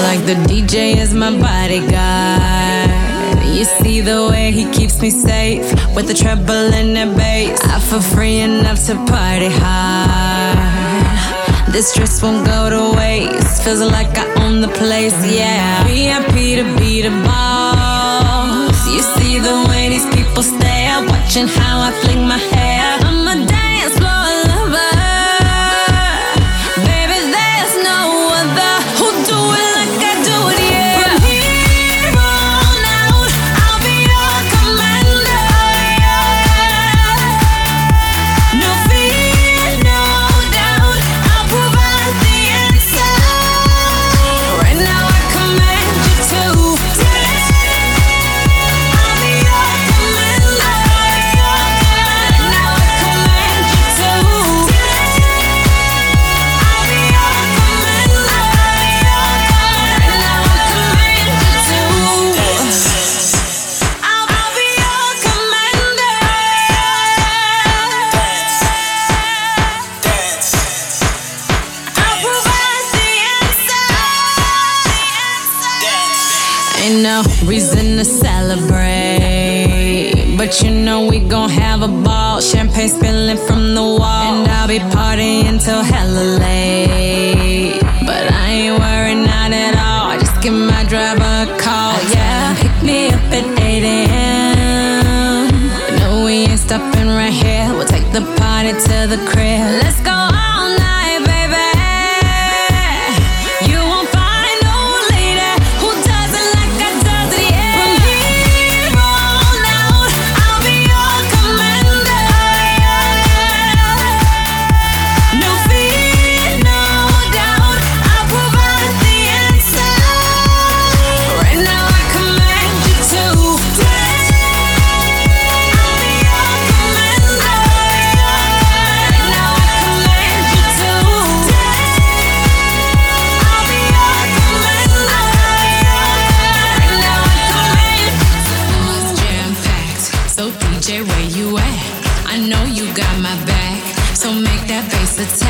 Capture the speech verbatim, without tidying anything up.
like the D J is my bodyguard. You see the way he keeps me safe with the treble and the bass. I feel free enough to party hard. This dress won't go to waste. Feels like I own the place, yeah. V I P to be the boss. You see the way these people stare, watching how I fling my hair. I'm a dance floor lover. Baby, there's no other who do it like I do it, yeah. From here on out, I'll be your commander. No fear, no doubt, I'll provide the answer. Right now I command you to dance. I'll be your commander. Right now I command you to dance. I'll be your commander. Right now I command you to dance. I'll be your commander. I'll provide the answer. Ain't no reason to celebrate, but you know we gon' have a ball. Champagne spilling from the wall, and I'll be partying till hella late. But I ain't worried, not at all. Just give my driver a call, yeah. Pick me up at eight a.m. No, we ain't stopping right here. We'll take the party to the crib. Let's go all